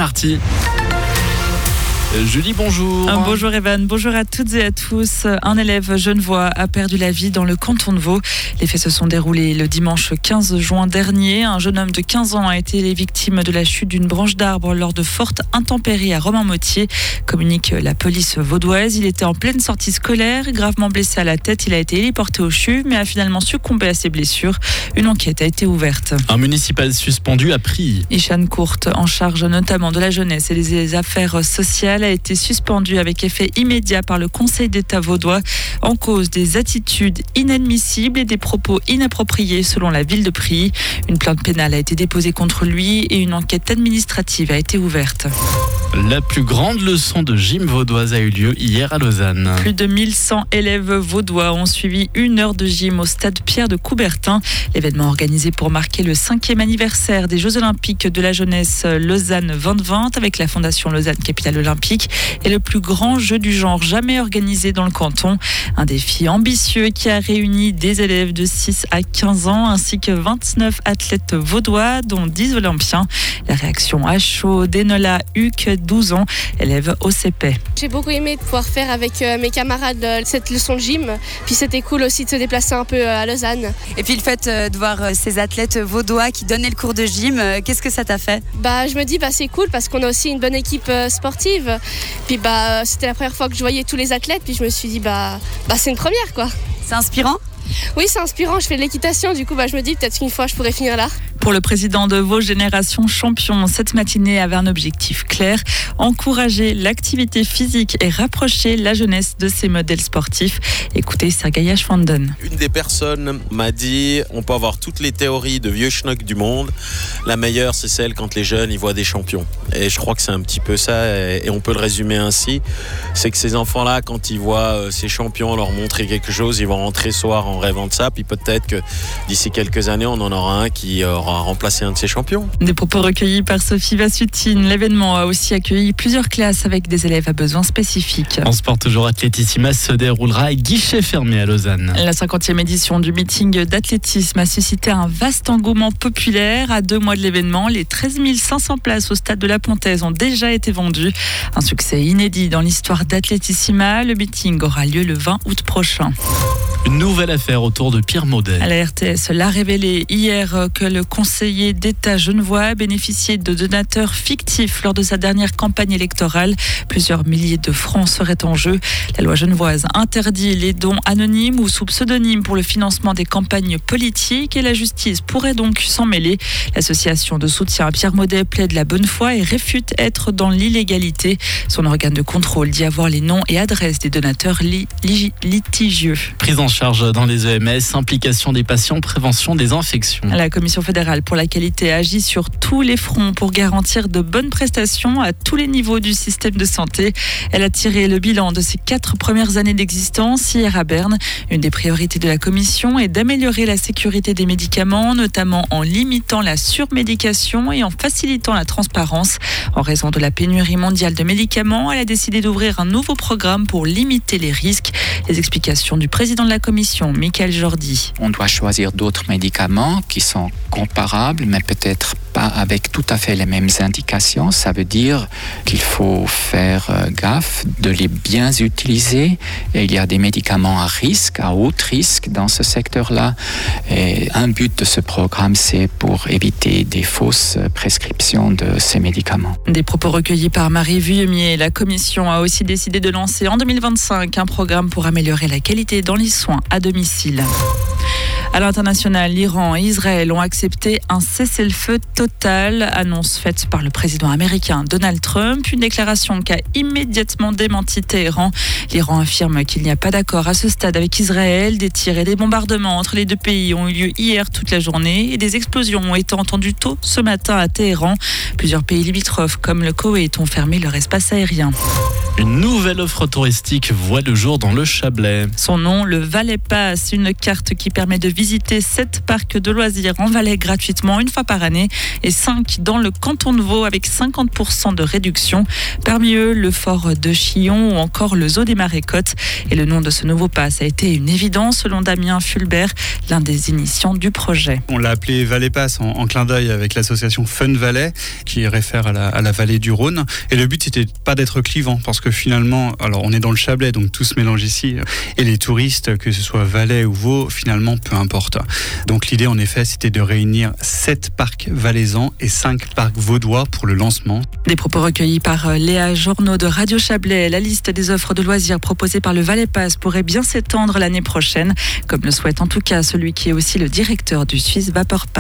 Marty. Julie, bonjour. Bonjour Evan, bonjour à toutes et à tous. Un élève genevois a perdu la vie dans le canton de Vaud. Les faits se sont déroulés le dimanche 15 juin dernier. Un jeune homme de 15 ans a été victime de la chute d'une branche d'arbre lors de fortes intempéries à Romans-Motier, communique la police vaudoise. Il était en pleine sortie scolaire, gravement blessé à la tête. Il a été héliporté au CHU, mais a finalement succombé à ses blessures. Une enquête a été ouverte. Un municipal suspendu a pris. Ishan Courte, en charge notamment de la jeunesse et des affaires sociales, a été suspendu avec effet immédiat par le Conseil d'État vaudois en cause des attitudes inadmissibles et des propos inappropriés selon la ville de Prilly. Une plainte pénale a été déposée contre lui et une enquête administrative a été ouverte. La plus grande leçon de gym vaudoise a eu lieu hier à Lausanne. Plus de 1100 élèves vaudois ont suivi 1 heure de gym au stade Pierre de Coubertin. L'événement organisé pour marquer le 5e anniversaire des Jeux Olympiques de la jeunesse Lausanne 2020 avec la Fondation Lausanne Capitale Olympique est le plus grand jeu du genre jamais organisé dans le canton. Un défi ambitieux qui a réuni des élèves de 6 à 15 ans ainsi que 29 athlètes vaudois dont 10 olympiens. La réaction à chaud d'Enola Huck, 12 ans, élève au CP. J'ai beaucoup aimé de pouvoir faire avec mes camarades cette leçon de gym. Puis c'était cool aussi de se déplacer un peu à Lausanne. Et puis le fait de voir ces athlètes vaudois qui donnaient le cours de gym, qu'est-ce que ça t'a fait ? Je me dis c'est cool parce qu'on a aussi une bonne équipe sportive. Puis c'était la première fois que je voyais tous les athlètes. Puis je me suis dit c'est une première quoi. C'est inspirant ? Oui, c'est inspirant. Je fais de l'équitation. Du coup, je me dis peut-être qu'une fois je pourrais finir là. Pour le président de Vaud Génération Champion, cette matinée avait un objectif clair, encourager l'activité physique et rapprocher la jeunesse de ces modèles sportifs. Écoutez Sergei Ashwanden. Une des personnes m'a dit on peut avoir toutes les théories de vieux schnock du monde. La meilleure, c'est celle quand les jeunes ils voient des champions. Et je crois que c'est un petit peu ça, et on peut le résumer ainsi. C'est que ces enfants-là, quand ils voient ces champions leur montrer quelque chose, ils vont rentrer ce soir en rêvant de ça. Puis peut-être que d'ici quelques années, on en aura un qui aura remplacé un de ces champions. Des propos recueillis par Sophie Vassutine. L'événement a aussi accueilli plusieurs classes avec des élèves à besoins spécifiques. En sport toujours, Athlétissima se déroulera à guichet fermé à Lausanne. La 50e édition du meeting d'athlétisme a suscité un vaste engouement populaire. À 2 mois de l'événement, les 13 500 places au stade de la Pontaise ont déjà été vendues. Un succès inédit dans l'histoire d'Athlétissima. Le meeting aura lieu le 20 août prochain. Une nouvelle affaire autour de Pierre Maudet. La RTS l'a révélé hier que le conseiller d'État genevois a bénéficié de donateurs fictifs lors de sa dernière campagne électorale. Plusieurs milliers de francs seraient en jeu. La loi genevoise interdit les dons anonymes ou sous pseudonyme pour le financement des campagnes politiques et la justice pourrait donc s'en mêler. L'association de soutien à Pierre Maudet plaide la bonne foi et réfute être dans l'illégalité. Son organe de contrôle dit avoir les noms et adresses des donateurs litigieux. Prise en charge dans les EMS, implication des patients, prévention des infections. La Commission fédérale pour la qualité agit sur tous les fronts pour garantir de bonnes prestations à tous les niveaux du système de santé. Elle a tiré le bilan de ses 4 premières années d'existence hier à Berne. Une des priorités de la Commission est d'améliorer la sécurité des médicaments, notamment en limitant la surmédication et en facilitant la transparence. En raison de la pénurie mondiale de médicaments, elle a décidé d'ouvrir un nouveau programme pour limiter les risques. Les explications du président de la Commission, Michael Jordi. On doit choisir d'autres médicaments qui sont comparables, mais peut-être pas avec tout à fait les mêmes indications. Ça veut dire qu'il faut faire gaffe de les bien utiliser. Et il y a des médicaments à risque, à haut risque dans ce secteur-là. Et un but de ce programme, c'est pour éviter des fausses prescriptions de ces médicaments. Des propos recueillis par Marie Vuillemier. La Commission a aussi décidé de lancer en 2025 un programme pour améliorer la qualité dans les soins à domicile. À l'international, l'Iran et Israël ont accepté un cessez-le-feu total, annonce faite par le président américain Donald Trump, une déclaration qu'a immédiatement démenti Téhéran. L'Iran affirme qu'il n'y a pas d'accord à ce stade avec Israël. Des tirs et des bombardements entre les deux pays ont eu lieu hier toute la journée et des explosions ont été entendues tôt ce matin à Téhéran. Plusieurs pays limitrophes comme le Koweït ont fermé leur espace aérien. Une nouvelle offre touristique voit le jour dans le Chablais. Son nom, le Valais Pass, une carte qui permet de visiter 7 parcs de loisirs en Valais gratuitement une fois par année et 5 dans le canton de Vaud avec 50% de réduction. Parmi eux, le fort de Chillon ou encore le zoo des Marais-Côtes. Et le nom de ce nouveau pass a été une évidence selon Damien Fulbert, l'un des initiants du projet. On l'a appelé Valais Pass en clin d'œil avec l'association Fun Valais qui réfère à la vallée du Rhône. Et le but, c'était pas d'être clivant parce que finalement, alors on est dans le Chablais, donc tout se mélange ici. Et les touristes, que ce soit Valais ou Vaud, finalement, peu importe. Donc l'idée, en effet, c'était de réunir 7 parcs valaisans et 5 parcs vaudois pour le lancement. Des propos recueillis par Léa Journeau de Radio Chablais. La liste des offres de loisirs proposées par le Valais Pass pourrait bien s'étendre l'année prochaine, comme le souhaite en tout cas celui qui est aussi le directeur du Swiss Vapor Park.